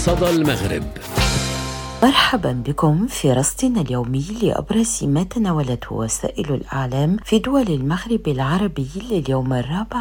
صدى المغرب. مرحبا بكم في رصدنا اليومي لأبرز ما تناولته وسائل الإعلام في دول المغرب العربي لليوم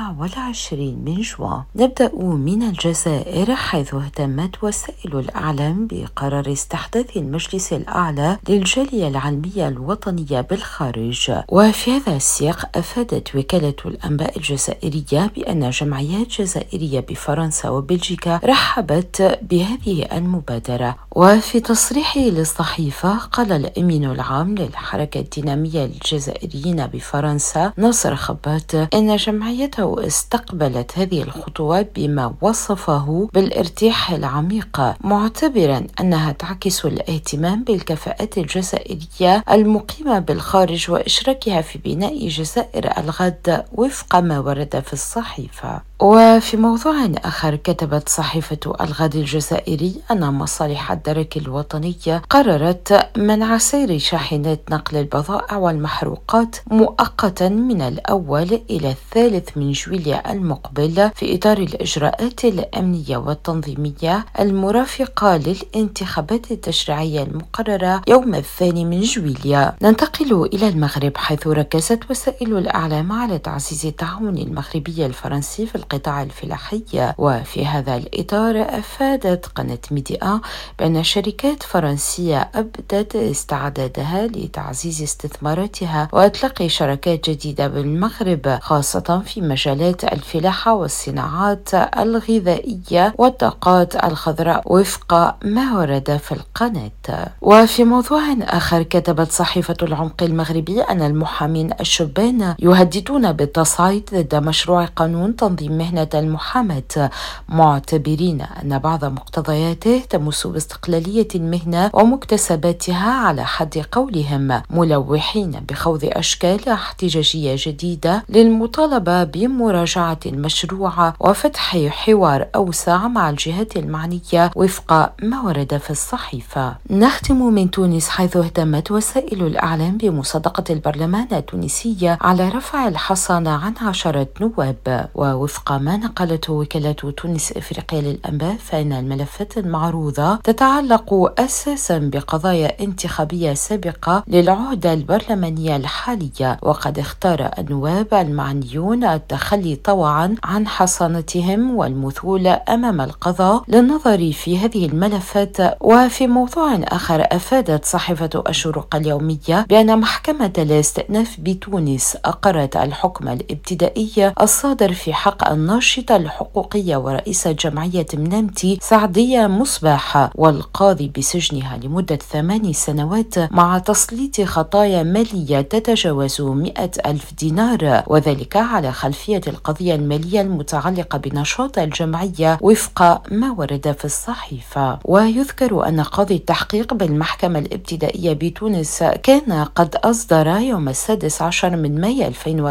24 من جوان. نبدأ من الجزائر، حيث اهتمت وسائل الإعلام بقرار استحداث المجلس الأعلى للجالية العلمية الوطنية بالخارج. وفي هذا السياق أفادت وكالة الأنباء الجزائرية بأن جمعيات جزائرية بفرنسا وبلجيكا رحبت بهذه المبادرة. وفي تصريحه للصحيفة قال الأمين العام للحركة الدينامية للجزائريين بفرنسا ناصر خبات إن جمعيته استقبلت هذه الخطوات بما وصفه بالارتياح العميق، معتبرا أنها تعكس الاهتمام بالكفاءات الجزائرية المقيمة بالخارج وإشراكها في بناء جزائر الغد وفق ما ورد في الصحيفة. وفي موضوع آخر، كتبت صحيفة الغد الجزائري أن مصالح الدرك الوطنية قررت منع سير شاحنات نقل البضائع والمحروقات مؤقتا من الأول إلى 3 من جويلية المقبل في إطار الإجراءات الأمنية والتنظيمية المرافقة للانتخابات التشريعية المقررة يوم 2 من جويلية. ننتقل إلى المغرب، حيث ركزت وسائل الإعلام على تعزيز التعاون المغربي الفرنسي في القطاع الفلاحي. وفي هذا الإطار أفادت قناة ميديا بأن شركات فرنسية أبدت استعدادها لتعزيز استثماراتها وإطلاق شراكات جديدة بالمغرب، خاصة في مجالات الفلاحة والصناعات الغذائية والطاقات الخضراء وفق ما ورد في القناة. وفي موضوع آخر، كتبت صحيفة العمق المغربي أن المحامين الشبان يهددون بالتصعيد ضد مشروع قانون تنظيم مهنة المحاماة، معتبرين أن بعض مقتضياته تمس باستقلالية المهنة ومكتسباتها على حد قولهم، ملوحين بخوض أشكال احتجاجية جديدة للمطالبة بمراجعة المشروع وفتح حوار أوسع مع الجهات المعنية وفق ما ورد في الصحيفة. نختم من تونس، حيث اهتمت وسائل الإعلام بمصادقة البرلمان التونسي على رفع الحصانة عن 10 نواب. ووفق ما نقلته وكالة تونس إفريقيا للأنباء، فإن الملفات المعروضة تتعلق أساسا بقضايا انتخابية سابقة للعهدة البرلمانية الحالية، وقد اختار النواب المعنيون التخلي طوعا عن حصانتهم والمثول أمام القضاء للنظر في هذه الملفات. وفي موضوع آخر، أفادت صحيفة الشروق اليومية بأن محكمة الاستئناف بتونس أقرت الحكم الابتدائي الصادر في حق الناشطة الحقوقية ورئيسة جمعية منامتي سعدية مصباح والقاضي بسجنها لمدة 8 سنوات مع تسليط خطايا مالية تتجاوز 100,000 دينار، وذلك على خلفية القضية المالية المتعلقة بنشاط الجمعية وفق ما ورد في الصحيفة. ويذكر أن قاضي التحقيق بالمحكمة الابتدائية بتونس كان قد أصدر يوم 16 من مايو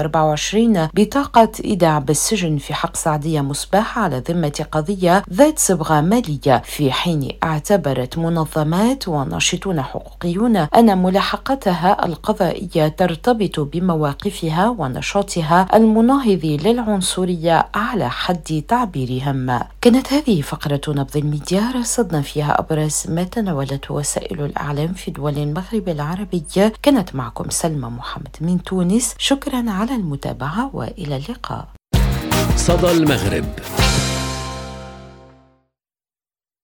2024 بطاقة إيداع بالسجن في حق سعدية مصباح على ذمة قضية ذات صبغة مالية، في حين اعتبرت منظمات وناشطون حقوقيون أن ملاحقتها القضائية ترتبط بمواقفها ونشاطها المناهض للعنصرية على حد تعبيرهم. كانت هذه فقرة نبض الميديا، رصدنا فيها أبرز ما تناولته وسائل الإعلام في دول المغرب العربي. كانت معكم سلمى محمد من تونس، شكرا على المتابعة وإلى اللقاء. صدى المغرب.